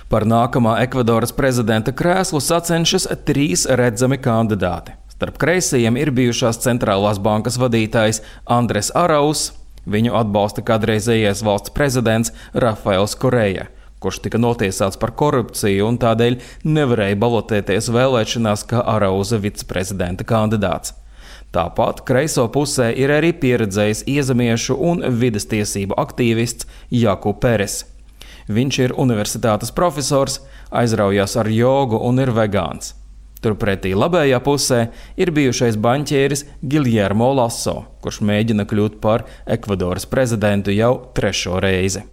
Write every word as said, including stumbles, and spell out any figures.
Par nākamā Ekvadoras prezidenta krēslu sacenšas trīs redzami kandidāti. Starp kreisajiem ir bijušās centrālās bankas vadītājs Andres Arauz, viņu atbalsta kādreizējais valsts prezidents Rafaels Koreja, kurš tika notiesāts par korupciju un tādēļ nevarēja balotēties vēlēšanās kā Arauza viceprezidenta kandidāts. Tāpat kreiso pusē ir arī pieredzējis iezemiešu un vides tiesību aktīvists Jaku Peres. Viņš ir universitātes profesors, aizraujās ar jogu un ir vegāns. Turpretī labējā pusē ir bijušais baņķieris Guillermo Lasso, kurš mēģina kļūt par Ekvadoras prezidentu jau trešo reizi.